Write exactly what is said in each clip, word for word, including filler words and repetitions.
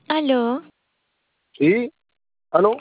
Aló, Sí, aló,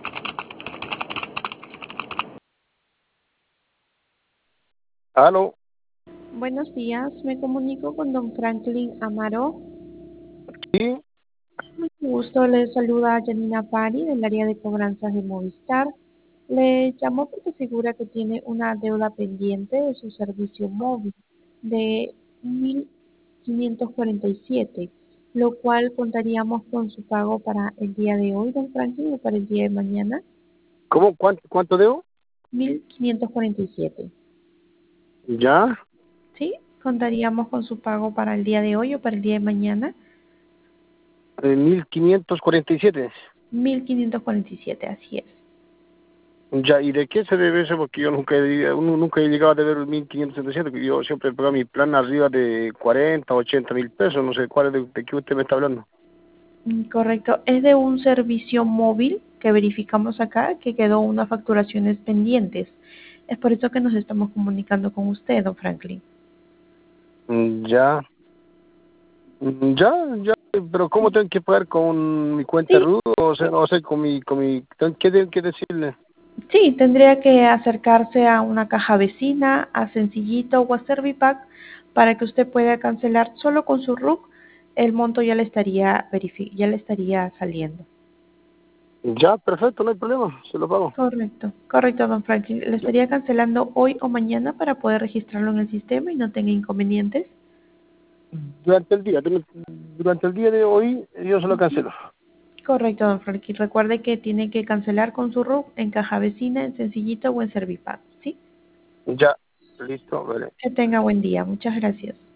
aló, Buenos días, me comunico con don Franklin Amaro. sí, Mucho gusto, le saluda Janina Pari del área de cobranzas de Movistar. Le llamó porque asegura que tiene una deuda pendiente de su servicio móvil de mil quinientos cuarenta y siete, lo cual contaríamos con su pago para el día de hoy, don Franklin, o para el día de mañana. ¿cómo? ¿Cuánto, cuánto debo? mil quinientos cuarenta y siete. Ya, ¿Sí? Contaríamos con su pago para el día de hoy o para el día de mañana. eh, mil quinientos cuarenta y siete. mil quinientos cuarenta y siete, así es. Ya, ¿y de qué se debe eso? Porque yo nunca he, uno nunca he llegado a deber mil quinientos sesenta y siete, que yo siempre pago mi plan arriba de cuarenta, ochenta mil pesos, no sé cuál es de, de qué usted me está hablando. Mm, Correcto, es de un servicio móvil que verificamos acá que quedó unas facturaciones pendientes. Es por eso que nos estamos comunicando con usted, don Franklin. Mm, Ya, mm, ya, ya, pero ¿cómo tengo que pagar con mi cuenta Sí, rudo? O sea, o sea, con mi, con mi, ¿qué tengo que decirle? sí, tendría que acercarse a una caja vecina, a Sencillito o a Servipack para que usted pueda cancelar solo con su R U C. El monto ya le estaría verifi- ya le estaría saliendo. Ya, perfecto, no hay problema, se lo pago. Correcto, correcto, don Franklin. Le estaría cancelando hoy o mañana para poder registrarlo en el sistema y no tenga inconvenientes. Durante el día, durante el día de hoy, yo se lo cancelo. Correcto, don Franklin. Recuerde que tiene que cancelar con su R U C en caja vecina, en Sencillito o en Servipack, ¿sí? Ya, listo, vale. Que tenga buen día. Muchas gracias.